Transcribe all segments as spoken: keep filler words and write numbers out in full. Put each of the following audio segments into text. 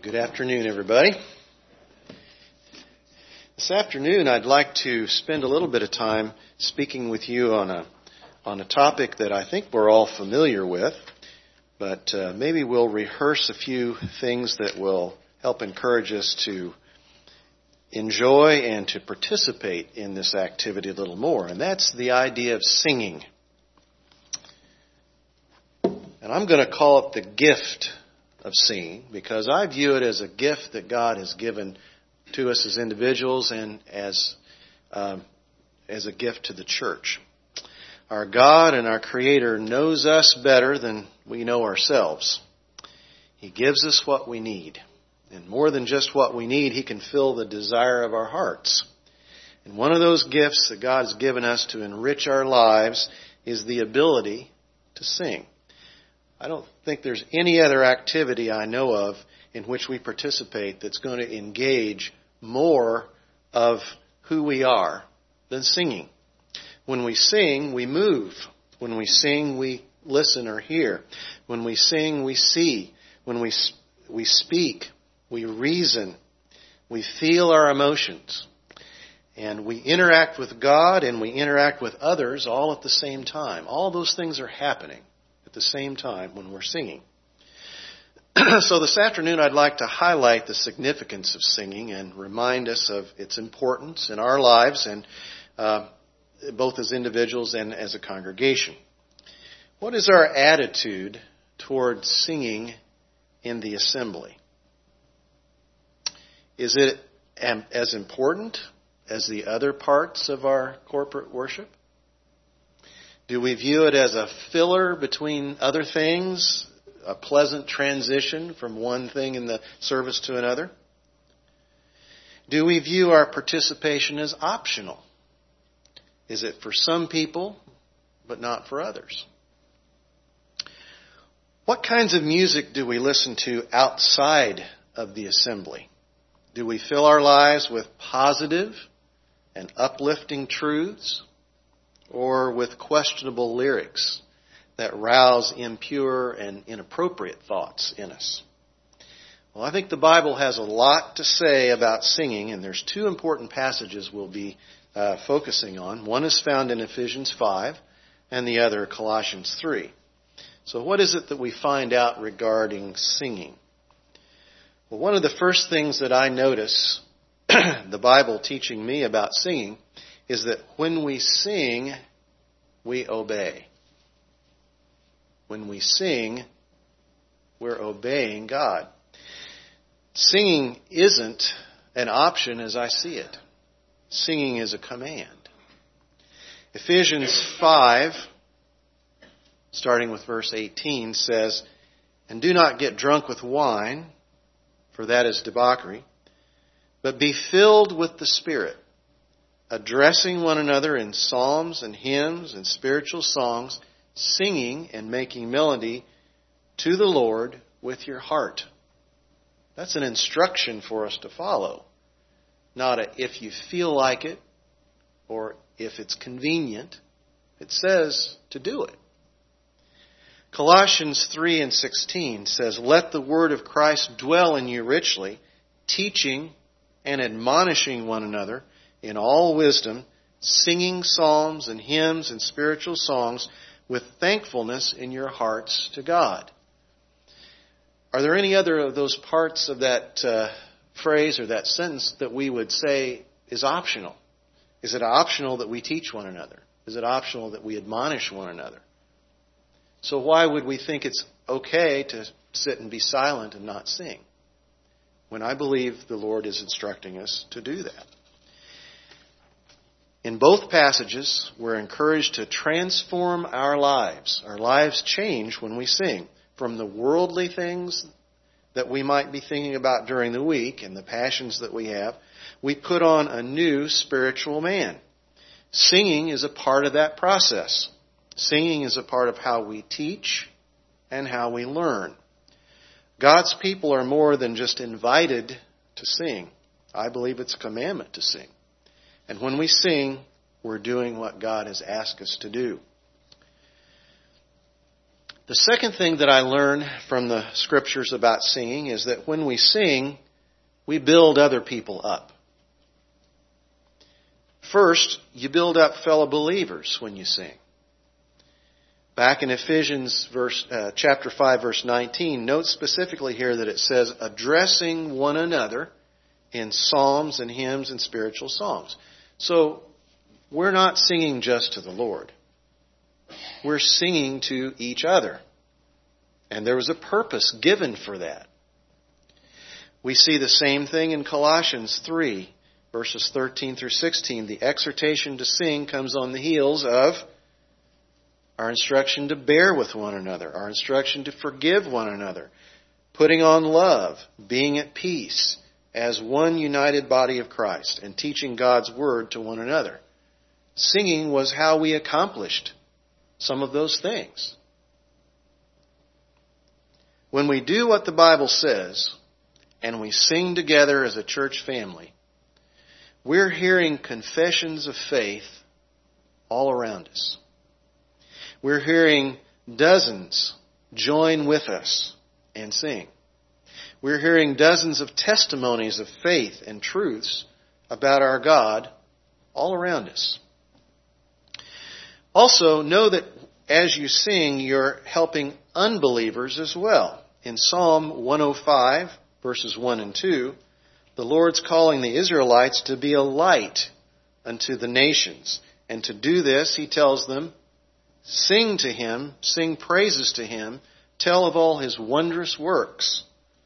Good afternoon, everybody. This afternoon, I'd like to spend a little bit of time speaking with you on a on a topic that I think we're all familiar with, but uh, maybe we'll rehearse a few things that will help encourage us to enjoy and to participate in this activity a little more, and that's the idea of singing. And I'm going to call it the gift of singing, because I view it as a gift that God has given to us as individuals and as um, as a gift to the church. Our God and our Creator knows us better than we know ourselves. He gives us what we need. And more than just what we need, He can fill the desire of our hearts. And one of those gifts that God has given us to enrich our lives is the ability to sing. I don't think there's any other activity I know of in which we participate that's going to engage more of who we are than singing. When we sing, we move. When we sing, we listen or hear. When we sing, we see. When we we speak, we reason. We feel our emotions. And we interact with God and we interact with others all at the same time. All those things are happening at the same time when we're singing. So this afternoon I'd like to highlight the significance of singing and remind us of its importance in our lives, and uh, both as individuals and as a congregation. What is our attitude toward singing in the assembly? Is it as important as the other parts of our corporate worship? Do we view it as a filler between other things, a pleasant transition from one thing in the service to another? Do we view our participation as optional? Is it for some people, but not for others? What kinds of music do we listen to outside of the assembly? Do we fill our lives with positive and uplifting truths, or with questionable lyrics that rouse impure and inappropriate thoughts in us? Well, I think the Bible has a lot to say about singing, and there's two important passages we'll be uh, focusing on. One is found in Ephesians five, and the other Colossians three. So what is it that we find out regarding singing? Well, one of the first things that I notice the Bible teaching me about singing is that when we sing, we obey. When we sing, we're obeying God. Singing isn't an option as I see it. Singing is a command. Ephesians five, starting with verse eighteen, says, "And do not get drunk with wine, for that is debauchery, but be filled with the Spirit, addressing one another in psalms and hymns and spiritual songs, singing and making melody to the Lord with your heart." That's an instruction for us to follow, not a if you feel like it or if it's convenient. It says to do it. Colossians three and sixteen says, "Let the word of Christ dwell in you richly, teaching and admonishing one another in all wisdom, singing psalms and hymns and spiritual songs with thankfulness in your hearts to God." Are there any other of those parts of that uh, phrase or that sentence that we would say is optional? Is it optional that we teach one another? Is it optional that we admonish one another? So why would we think it's okay to sit and be silent and not sing, when I believe the Lord is instructing us to do that? In both passages, we're encouraged to transform our lives. Our lives change when we sing. From the worldly things that we might be thinking about during the week and the passions that we have, we put on a new spiritual man. Singing is a part of that process. Singing is a part of how we teach and how we learn. God's people are more than just invited to sing. I believe it's a commandment to sing. And when we sing, we're doing what God has asked us to do. The second thing that I learn from the scriptures about singing is that when we sing, we build other people up. First, you build up fellow believers when you sing. Back in Ephesians verse, uh, chapter five, verse nineteen, note specifically here that it says, addressing one another in psalms and hymns and spiritual songs. So, we're not singing just to the Lord. We're singing to each other. And there was a purpose given for that. We see the same thing in Colossians three, verses thirteen through sixteen. The exhortation to sing comes on the heels of our instruction to bear with one another, our instruction to forgive one another, putting on love, being at peace as one united body of Christ, and teaching God's word to one another. Singing was how we accomplished some of those things. When we do what the Bible says, and we sing together as a church family, we're hearing confessions of faith all around us. We're hearing dozens join with us and sing. We're hearing dozens of testimonies of faith and truths about our God all around us. Also, know that as you sing, you're helping unbelievers as well. In Psalm one oh five, verses one and two, the Lord's calling the Israelites to be a light unto the nations. And to do this, He tells them, sing to Him, sing praises to Him, tell of all His wondrous works.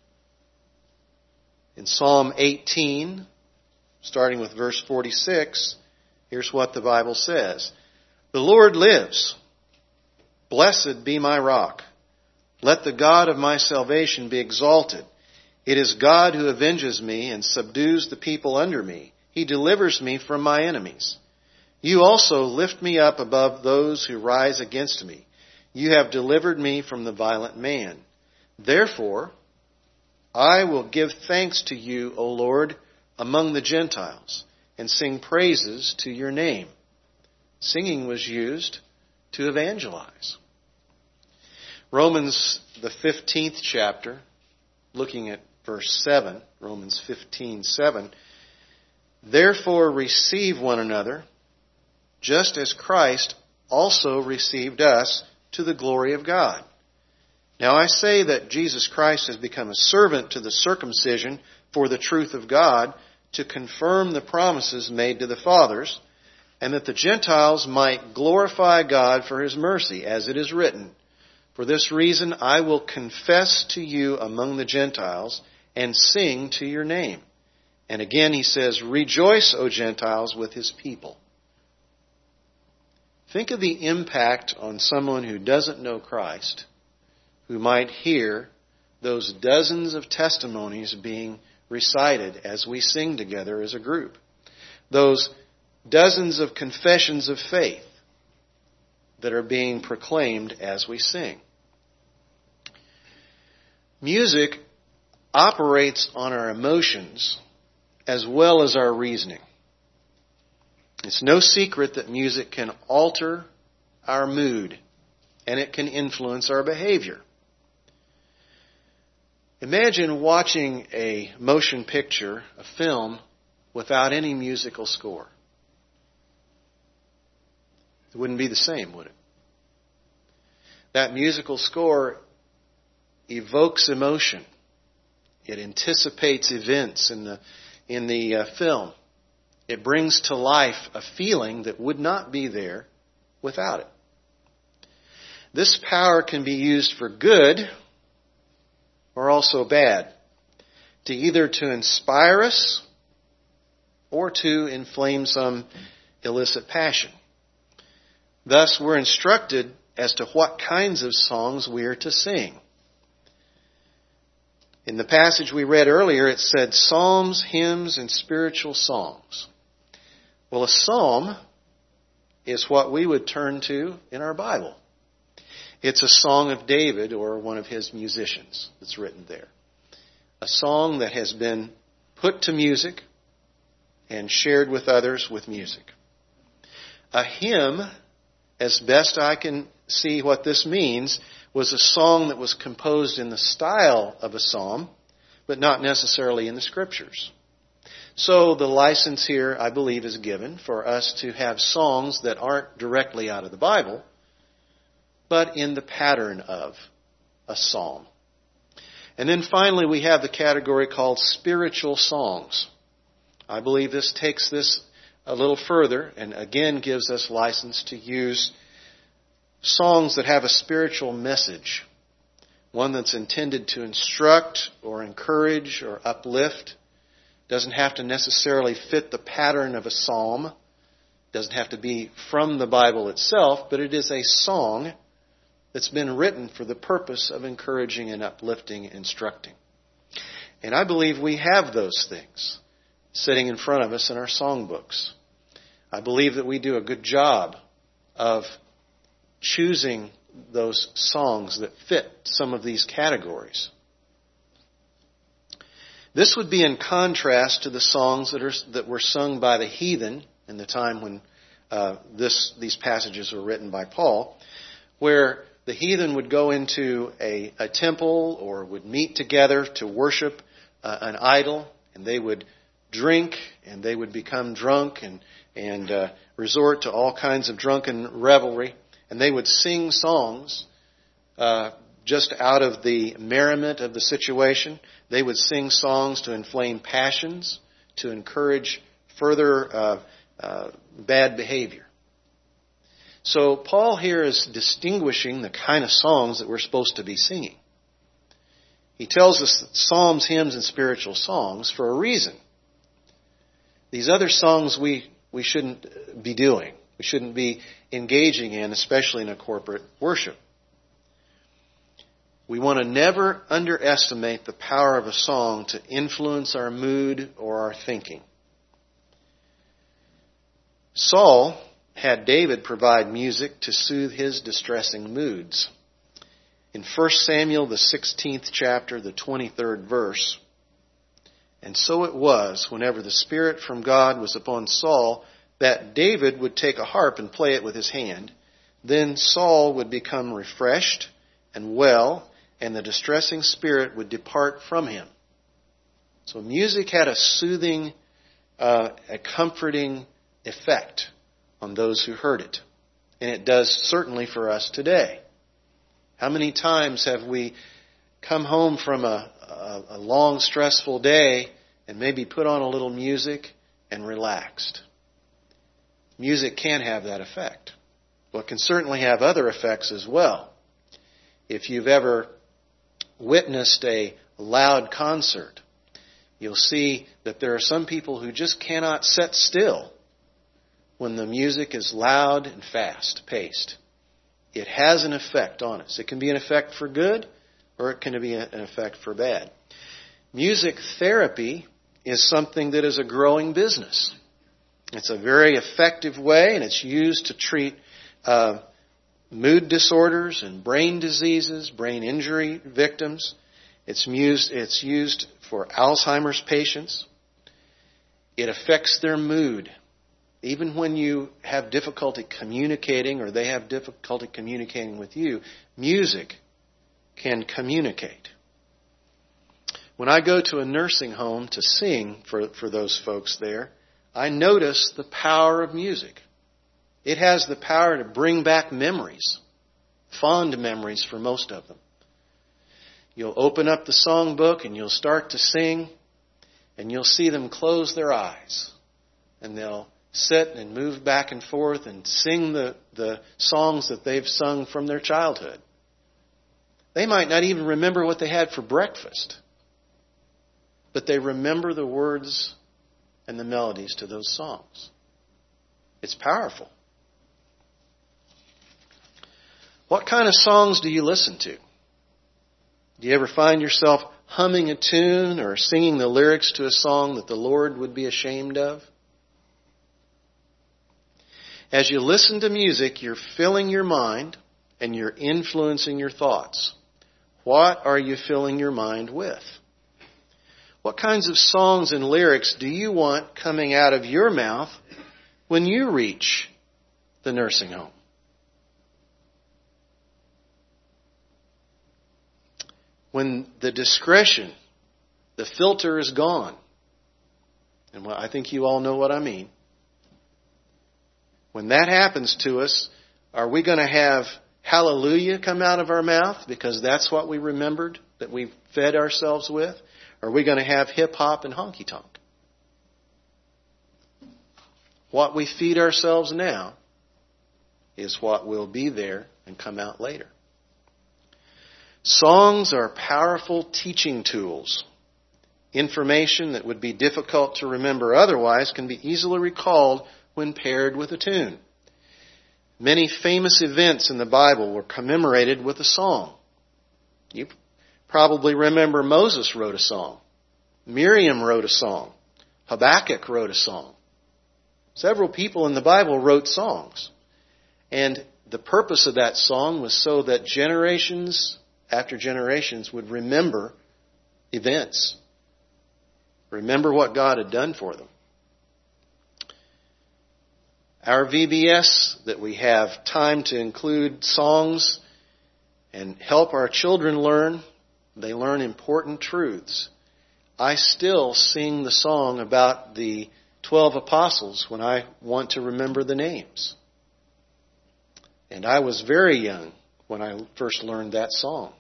In Psalm eighteen, starting with verse forty-six, here's what the Bible says. The Lord lives. Blessed be my rock. Let the God of my salvation be exalted. It is God who avenges me and subdues the people under me. He delivers me from my enemies. You also lift me up above those who rise against me. You have delivered me from the violent man. Therefore, I will give thanks to you, O Lord, among the Gentiles, and sing praises to your name. Singing was used to evangelize. Romans, the fifteenth chapter, looking at verse seven, Romans fifteen, seven. Therefore receive one another, just as Christ also received us to the glory of God. Now I say that Jesus Christ has become a servant to the circumcision for the truth of God, to confirm the promises made to the fathers, and that the Gentiles might glorify God for His mercy, as it is written, for this reason I will confess to you among the Gentiles and sing to your name. And again he says, rejoice, O Gentiles, with His people. Think of the impact on someone who doesn't know Christ, who might hear those dozens of testimonies being recited as we sing together as a group. Those dozens of confessions of faith that are being proclaimed as we sing. Music operates on our emotions as well as our reasoning. It's no secret that music can alter our mood and it can influence our behavior. Imagine watching a motion picture, a film, without any musical score. It wouldn't be the same, would it? That musical score evokes emotion. It anticipates events in the in the uh, film. It brings to life a feeling that would not be there without it. This power can be used for good or also bad, to either to inspire us or to inflame some illicit passion. Thus, we're instructed as to what kinds of songs we are to sing. In the passage we read earlier, it said psalms, hymns, and spiritual songs. Well, a psalm is what we would turn to in our Bible. It's a song of David or one of his musicians that's written there. A song that has been put to music and shared with others with music. A hymn, as best I can see what this means, was a song that was composed in the style of a psalm, but not necessarily in the Scriptures. So the license here, I believe, is given for us to have songs that aren't directly out of the Bible, but in the pattern of a psalm. And then finally, we have the category called spiritual songs. I believe this takes this a little further and again gives us license to use songs that have a spiritual message, one that's intended to instruct or encourage or uplift. Doesn't have to necessarily fit the pattern of a psalm. Doesn't have to be from the Bible itself, but it is a song that's been written for the purpose of encouraging and uplifting, instructing. And I believe we have those things sitting in front of us in our songbooks. I believe that we do a good job of choosing those songs that fit some of these categories. This would be in contrast to the songs that are that were sung by the heathen in the time when uh, this these passages were written by Paul, where the heathen would go into a, a temple or would meet together to worship uh, an idol, and they would drink and they would become drunk and and uh, resort to all kinds of drunken revelry, and they would sing songs uh, just out of the merriment of the situation. They would sing songs to inflame passions, to encourage further uh, uh, bad behavior. So Paul here is distinguishing the kind of songs that we're supposed to be singing. He tells us that psalms, hymns, and spiritual songs for a reason. These other songs we, we shouldn't be doing. We shouldn't be engaging in, especially in a corporate worship. We want to never underestimate the power of a song to influence our mood or our thinking. Saul had David provide music to soothe his distressing moods. In First Samuel, the sixteenth chapter, the twenty-third verse, and so it was, whenever the Spirit from God was upon Saul, that David would take a harp and play it with his hand. Then Saul would become refreshed and well, and the distressing spirit would depart from him. So music had a soothing, uh, a comforting effect on those who heard it. And it does certainly for us today. How many times have we come home from a, a, a long, stressful day and maybe put on a little music and relaxed? Music can have that effect. Well, it can certainly have other effects as well. If you've ever witnessed a loud concert, you'll see that there are some people who just cannot sit still when the music is loud and fast-paced. It has an effect on us. It can be an effect for good, or it can be an effect for bad. Music therapy is something that is a growing business. It's a very effective way, and it's used to treat uh, mood disorders and brain diseases, brain injury victims. It's used, it's used for Alzheimer's patients. It affects their mood. Even when you have difficulty communicating or they have difficulty communicating with you, music can communicate. When I go to a nursing home to sing for, for those folks there, I notice the power of music. It has the power to bring back memories, fond memories for most of them. You'll open up the songbook and you'll start to sing, and you'll see them close their eyes, and they'll sit and move back and forth and sing the, the songs that they've sung from their childhood. They might not even remember what they had for breakfast, but they remember the words and the melodies to those songs. It's powerful. What kind of songs do you listen to? Do you ever find yourself humming a tune or singing the lyrics to a song that the Lord would be ashamed of? As you listen to music, you're filling your mind and you're influencing your thoughts. What are you filling your mind with? What kinds of songs and lyrics do you want coming out of your mouth when you reach the nursing home? when the discretion, the filter is gone, and I think you all know what I mean. When that happens to us, are we going to have hallelujah come out of our mouth because that's what we remembered that we fed ourselves with? Or are we going to have hip-hop and honky-tonk? What we feed ourselves now is what will be there and come out later. Songs are powerful teaching tools. Information that would be difficult to remember otherwise can be easily recalled when paired with a tune. Many famous events in the Bible were commemorated with a song. You probably remember Moses wrote a song. Miriam wrote a song. Habakkuk wrote a song. Several people in the Bible wrote songs. And the purpose of that song was so that generations after generations would remember events. Remember what God had done for them. Our V B S that we have time to include songs and help our children learn, they learn important truths. I still sing the song about the twelve apostles when I want to remember the names. And I was very young when I first learned that song.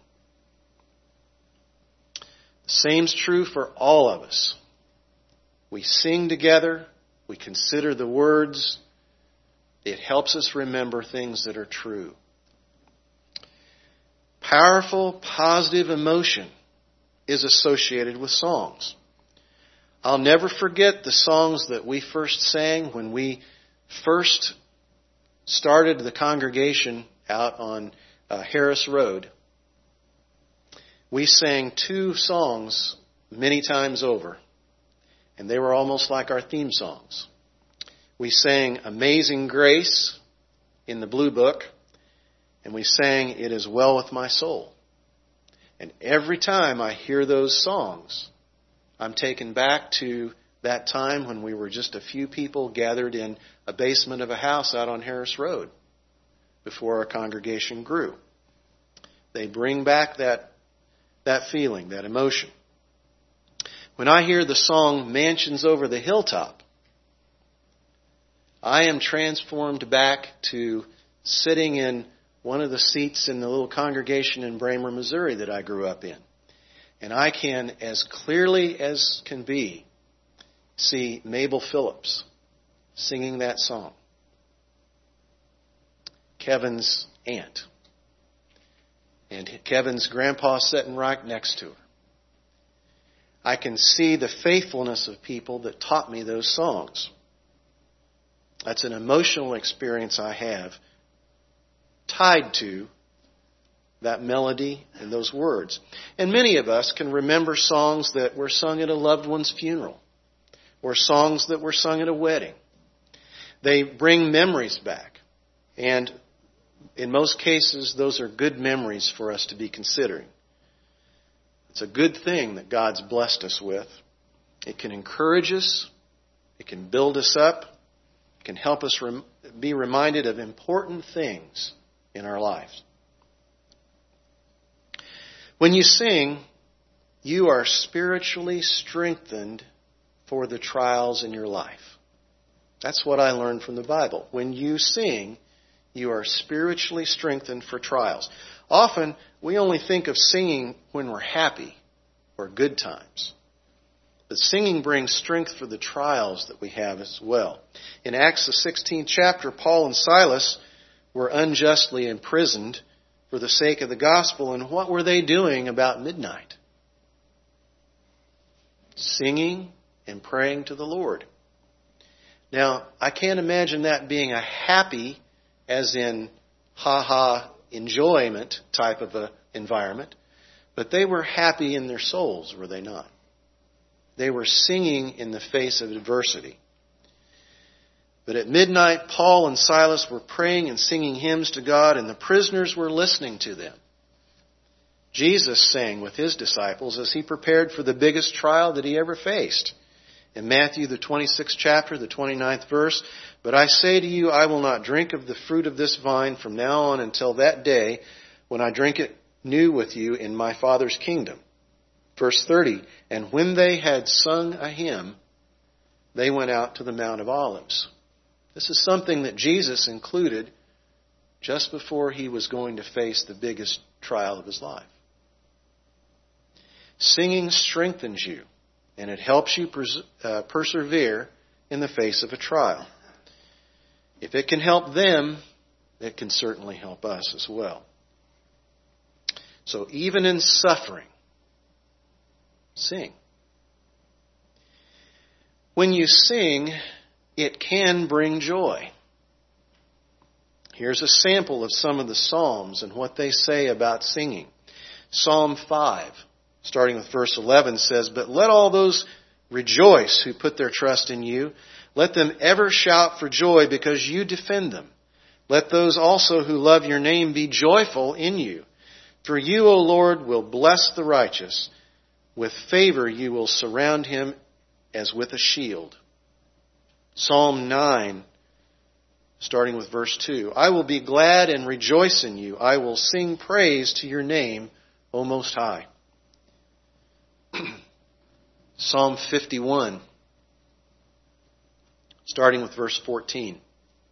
The same's true for all of us. We sing together, we consider the words. It helps us remember things that are true. Powerful, positive emotion is associated with songs. I'll never forget the songs that we first sang when we first started the congregation out on uh, Harris Road. We sang two songs many times over, and they were almost like our theme songs. We sang Amazing Grace in the Blue Book, and we sang It Is Well With My Soul. And every time I hear those songs, I'm taken back to that time when we were just a few people gathered in a basement of a house out on Harris Road before our congregation grew. They bring back that, that feeling, that emotion. When I hear the song Mansions Over the Hilltop, I am transformed back to sitting in one of the seats in the little congregation in Bramer, Missouri that I grew up in. And I can, as clearly as can be, see Mabel Phillips singing that song. Kevin's aunt. And Kevin's grandpa sitting right next to her. I can see the faithfulness of people that taught me those songs. That's an emotional experience I have tied to that melody and those words. And many of us can remember songs that were sung at a loved one's funeral or songs that were sung at a wedding. They bring memories back. And in most cases, those are good memories for us to be considering. It's a good thing that God's blessed us with. It can encourage us. It can build us up. It can help us rem- be reminded of important things in our lives. When you sing, you are spiritually strengthened for the trials in your life. That's what I learned from the Bible. When you sing, you are spiritually strengthened for trials. Often, we only think of singing when we're happy or good times. But singing brings strength for the trials that we have as well. In Acts, the sixteenth chapter, Paul and Silas were unjustly imprisoned for the sake of the gospel. And what were they doing about midnight? Singing and praying to the Lord. Now, I can't imagine that being a happy, as in ha-ha enjoyment type of a environment. But they were happy in their souls, were they not? They were singing in the face of adversity. But at midnight, Paul and Silas were praying and singing hymns to God, and the prisoners were listening to them. Jesus sang with his disciples as he prepared for the biggest trial that he ever faced. In Matthew, the twenty-sixth chapter, the twenty-ninth verse, "But I say to you, I will not drink of the fruit of this vine from now on until that day when I drink it new with you in my Father's kingdom. Verse thirty, and when they had sung a hymn, they went out to the Mount of Olives. This is something that Jesus included just before he was going to face the biggest trial of his life. Singing strengthens you, and it helps you pers- uh, persevere in the face of a trial. If it can help them, it can certainly help us as well. So even in suffering, sing. When you sing, it can bring joy. Here's a sample of some of the Psalms and what they say about singing. Psalm five, starting with verse eleven, says, but let all those rejoice who put their trust in you. Let them ever shout for joy because you defend them. Let those also who love your name be joyful in you. For you, O Lord, will bless the righteous. With favor you will surround him as with a shield. Psalm nine, starting with verse two. I will be glad and rejoice in you. I will sing praise to your name, O Most High. Psalm fifty-one, starting with verse fourteen.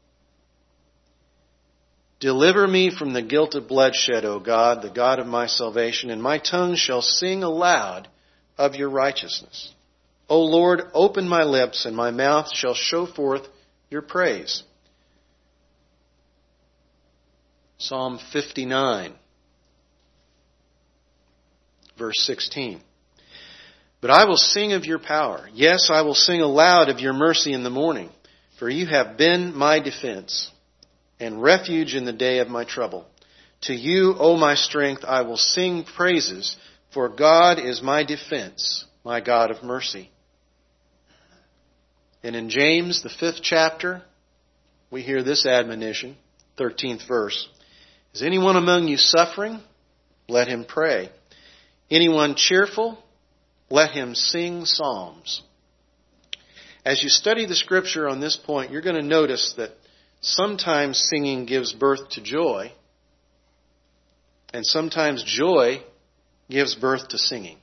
Deliver me from the guilt of bloodshed, O God, the God of my salvation, and my tongue shall sing aloud of your righteousness. O Lord, open my lips, and my mouth shall show forth your praise. Psalm fifty-nine, verse sixteen. But I will sing of your power. Yes, I will sing aloud of your mercy in the morning, for you have been my defense and refuge in the day of my trouble. To you, O my strength, I will sing praises, for God is my defense, my God of mercy. And in James, the fifth chapter, we hear this admonition, thirteenth verse. Is anyone among you suffering? Let him pray. Anyone cheerful? Let him sing psalms. As you study the scripture on this point, you're going to notice that sometimes singing gives birth to joy, and sometimes joy gives birth to singing.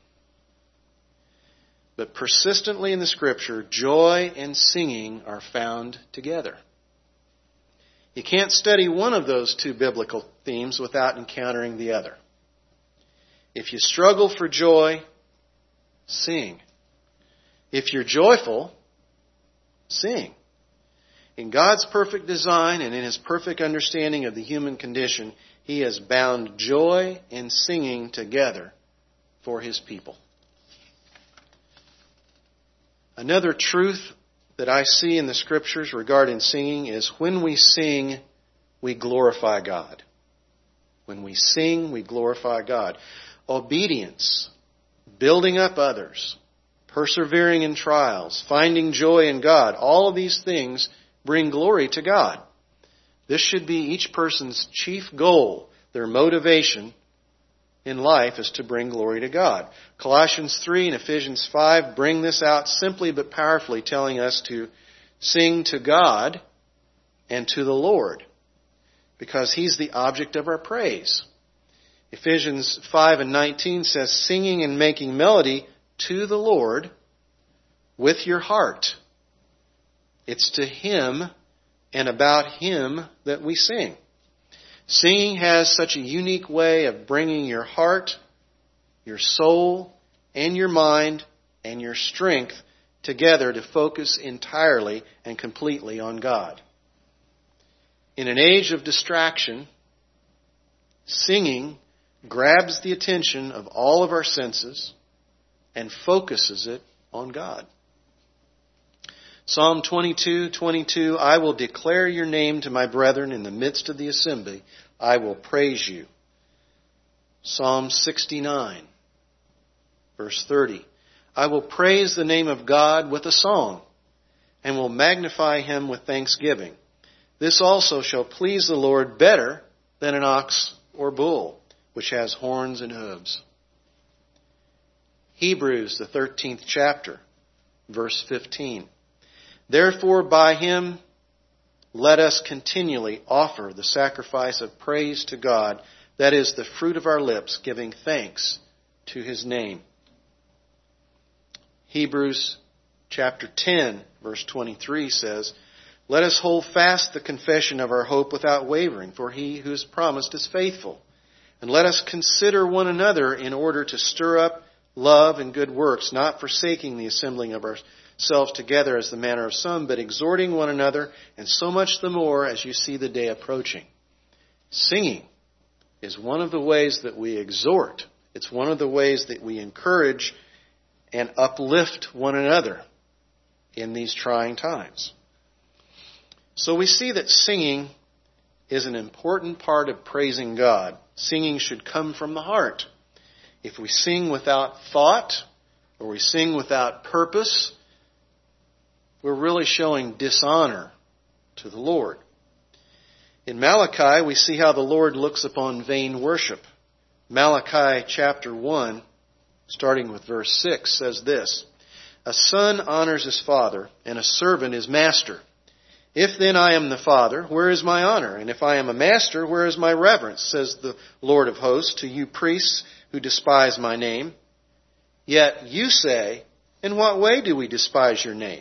But persistently in the scripture, joy and singing are found together. You can't study one of those two biblical themes without encountering the other. If you struggle for joy, sing. If you're joyful, sing. In God's perfect design and in His perfect understanding of the human condition, He has bound joy and singing together for His people. Another truth that I see in the Scriptures regarding singing is when we sing, we glorify God. When we sing, we glorify God. Obedience, building up others, persevering in trials, finding joy in God, all of these things bring glory to God. This should be each person's chief goal. Their motivation in life is to bring glory to God. Colossians three and Ephesians five bring this out simply but powerfully, telling us to sing to God and to the Lord, because He's the object of our praise. Ephesians five and nineteen says, singing and making melody to the Lord with your heart. It's to Him and about Him that we sing. Singing has such a unique way of bringing your heart, your soul, and your mind, and your strength together to focus entirely and completely on God. In an age of distraction, singing grabs the attention of all of our senses and focuses it on God. Psalm twenty-two twenty-two, I will declare your name to my brethren in the midst of the assembly. I will praise you. Psalm sixty-nine, verse thirty, I will praise the name of God with a song and will magnify Him with thanksgiving. This also shall please the Lord better than an ox or bull, which has horns and hooves. Hebrews, the thirteenth chapter, verse fifteen. Therefore, by Him, let us continually offer the sacrifice of praise to God. that is the fruit of our lips, giving thanks to His name. Hebrews chapter ten, verse twenty-three says, "Let us hold fast the confession of our hope without wavering, for He who has promised is faithful. And let us consider one another in order to stir up love and good works, not forsaking the assembling of ourselves together as the manner of some, but exhorting one another, and so much the more as you see the day approaching." Singing is one of the ways that we exhort. It's one of the ways that we encourage and uplift one another in these trying times. So we see that singing is an important part of praising God. Singing should come from the heart. If we sing without thought, or we sing without purpose, we're really showing dishonor to the Lord. In Malachi, we see how the Lord looks upon vain worship. Malachi chapter one, starting with verse six, says this, "A son honors his father, and a servant his master. If then I am the Father, where is my honor? And if I am a master, where is my reverence? Says the Lord of hosts to you priests who despise my name. Yet you say, in what way do we despise your name?"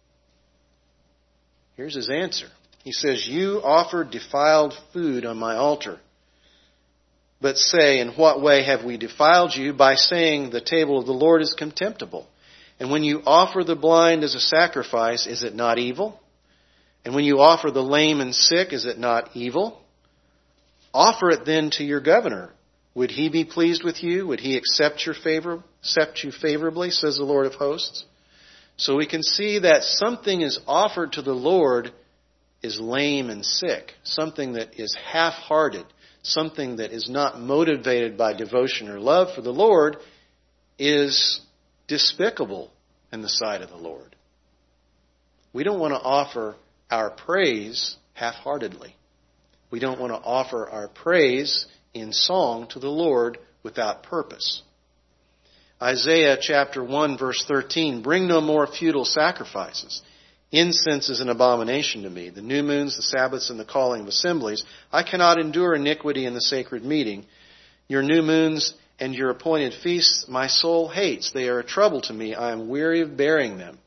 Here's his answer. He says, "You offer defiled food on my altar. But say, in what way have we defiled you? By saying the table of the Lord is contemptible. And when you offer the blind as a sacrifice, is it not evil? And when you offer the lame and sick, is it not evil? Offer it then to your governor. Would he be pleased with you? Would he accept your favor, accept you favorably, says the Lord of hosts?" So we can see that something is offered to the Lord is lame and sick, something that is half-hearted, something that is not motivated by devotion or love for the Lord is despicable in the sight of the Lord. We don't want to offer our praise half-heartedly. We don't want to offer our praise in song to the Lord without purpose. Isaiah chapter one verse thirteen, "Bring no more futile sacrifices. Incense is an abomination to me. The new moons, the Sabbaths, and the calling of assemblies. I cannot endure iniquity in the sacred meeting. Your new moons and your appointed feasts my soul hates. They are a trouble to me. I am weary of bearing them."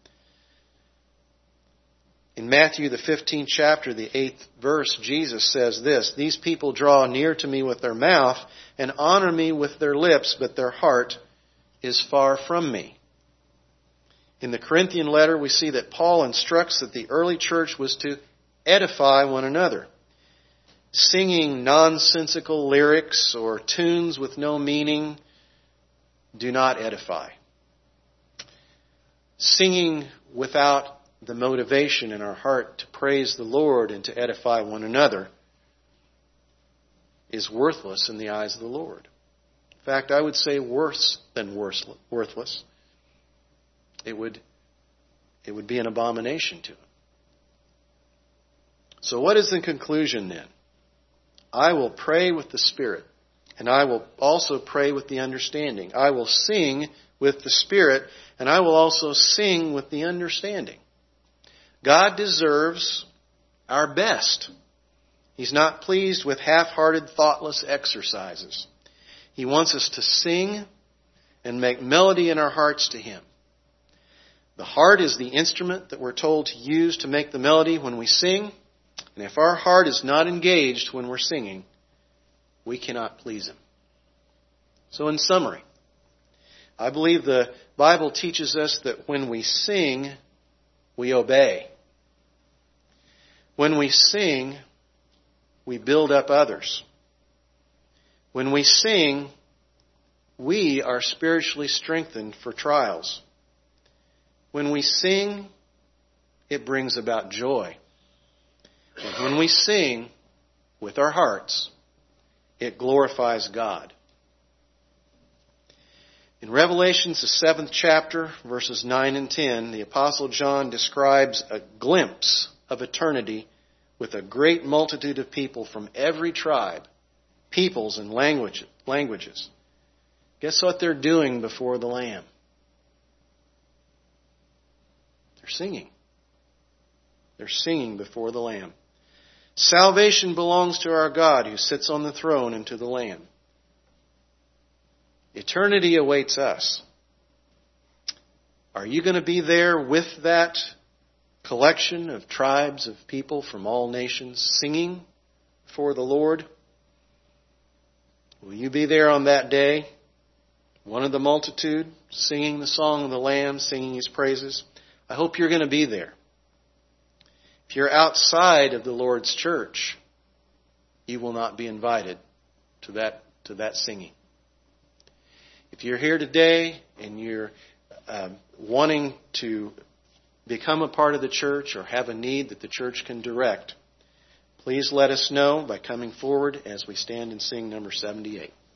In Matthew, the fifteenth chapter, the eighth verse, Jesus says this, "These people draw near to me with their mouth and honor me with their lips, but their heart is far from me." In the Corinthian letter, we see that Paul instructs that the early church was to edify one another. Singing nonsensical lyrics or tunes with no meaning do not edify. Singing without the motivation in our heart to praise the Lord and to edify one another is worthless in the eyes of the Lord. In fact, I would say worse than worthless. It would, it would be an abomination to Him. So what is the conclusion then? I will pray with the Spirit, and I will also pray with the understanding. I will sing with the Spirit, and I will also sing with the understanding. God deserves our best. He's not pleased with half-hearted, thoughtless exercises. He wants us to sing and make melody in our hearts to Him. The heart is the instrument that we're told to use to make the melody when we sing. And if our heart is not engaged when we're singing, we cannot please Him. So in summary, I believe the Bible teaches us that when we sing, we obey. When we sing, we build up others. When we sing, we are spiritually strengthened for trials. When we sing, it brings about joy. And when we sing with our hearts, it glorifies God. In Revelations, the seventh chapter, verses nine and ten, the Apostle John describes a glimpse of eternity with a great multitude of people from every tribe, peoples, and language, languages. Guess what they're doing before the Lamb? They're singing. They're singing before the Lamb. Salvation belongs to our God who sits on the throne and to the Lamb. Eternity awaits us. Are you going to be there with that collection of tribes of people from all nations singing for the Lord? Will you be there on that day, one of the multitude, singing the song of the Lamb, singing His praises? I hope you're going to be there. If you're outside of the Lord's church, you will not be invited to that, to that singing. If you're here today and you're uh, wanting to become a part of the church or have a need that the church can direct, please let us know by coming forward as we stand and sing number seventy-eight.